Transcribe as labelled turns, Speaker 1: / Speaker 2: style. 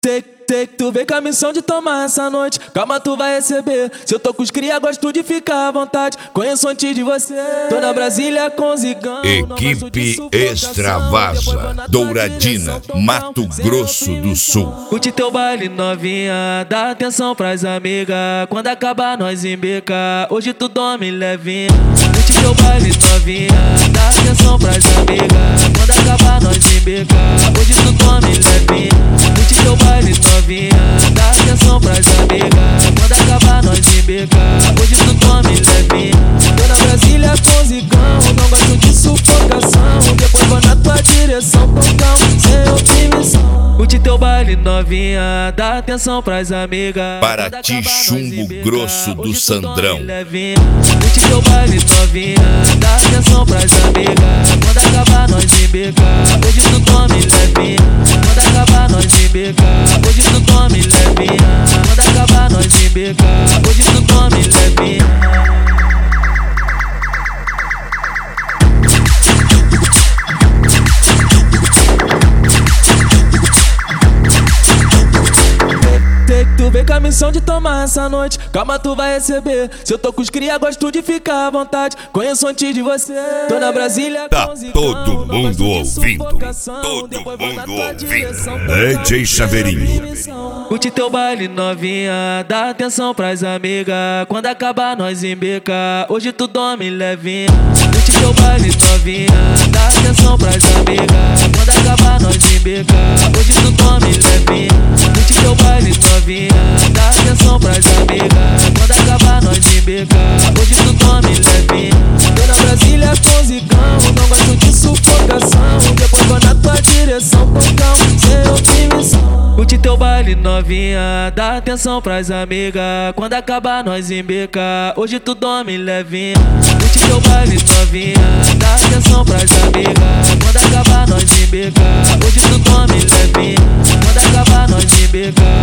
Speaker 1: Tu vem com a missão de tomar essa noite. Calma, tu vai receber. Se eu tô com os cria, gosto de ficar à vontade. Conheço antes de você. Tô na Brasília com Zigão.
Speaker 2: Equipe Extravasa, Douradina, Mato Grosso do Sul.
Speaker 1: Curte teu baile novinha, dá atenção pras amigas. Quando acabar nós embeca, hoje tu dorme levinha. Curte teu baile novinha, dá atenção pras amigas. Quando acabar nós embeca, hoje tu dorme levinha. Curte teu baile novinha, dá atenção pras amigas. Quando acabar nós embeca, hoje tu dorme levinha. Tô na Brasília com Zigão, não gosto de sufocação. Depois vou na tua direção com calma, sem opinião. Curte teu baile novinha, dá atenção pras amigas.
Speaker 2: Paraty, Chumbo Grosso do Sandrão.
Speaker 1: Curte teu baile novinha, dá atenção pras amigas. Quando acabar nós embeca, hoje tu dorme levinha. Quando acabar nós embeca, hoje tu dorme levinha. Quando acabar nós embeca, hoje tu dorme levinha. Tu vem com a missão de tomar essa noite. Calma, tu vai receber. Se eu tô com os cria, gosto de ficar à vontade. Conheço antes de você. Tô na Brasília
Speaker 2: tá
Speaker 1: com Zigão,
Speaker 2: todo mundo ouvindo. Todo mundo ouvindo. DJ Chaveirinho.
Speaker 1: Curte teu baile novinha, dá atenção pras amigas. Quando acabar nós embeca, hoje tu dorme levinha. Curte teu baile novinha, dá atenção pras amigas. Quando acabar nós embeca, hoje tu dorme levinha. Curte teu baile novinha, dá atenção pras amigas. Quando acabar nós embeca, hoje tu dorme levinha. Tô na Brasília com Zigão, não gosto de sufocação. Depois vou na tua direção com calma, sem opinião. Curte teu baile novinha, dá atenção pras amigas. Quando acabar nós embeca, hoje tu dorme levinha. Curte teu baile novinha, dá atenção pras amigas. Quando acabar nós embeca, hoje tu dorme levinha. Quando acabar nós embeca,